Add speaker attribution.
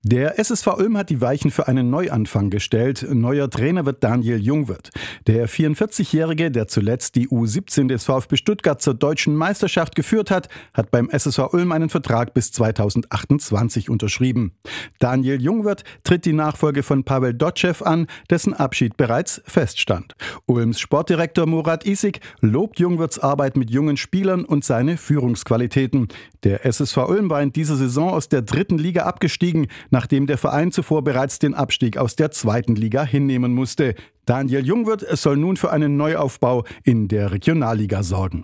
Speaker 1: Der SSV Ulm hat die Weichen für einen Neuanfang gestellt. Neuer Trainer wird Daniel Jungwirth. Der 44-Jährige, der zuletzt die U17 des VfB Stuttgart zur deutschen Meisterschaft geführt hat, hat beim SSV Ulm einen Vertrag bis 2028 unterschrieben. Daniel Jungwirth tritt die Nachfolge von Pavel Dotschew an, dessen Abschied bereits feststand. Ulms Sportdirektor Murat Isik lobt Jungwirths Arbeit mit jungen Spielern und seine Führungsqualitäten. Der SSV Ulm war in dieser Saison aus der 3. Liga abgestiegen, nachdem der Verein zuvor bereits den Abstieg aus der 2. Liga hinnehmen musste. Daniel Jungwirth soll nun für einen Neuaufbau in der Regionalliga sorgen.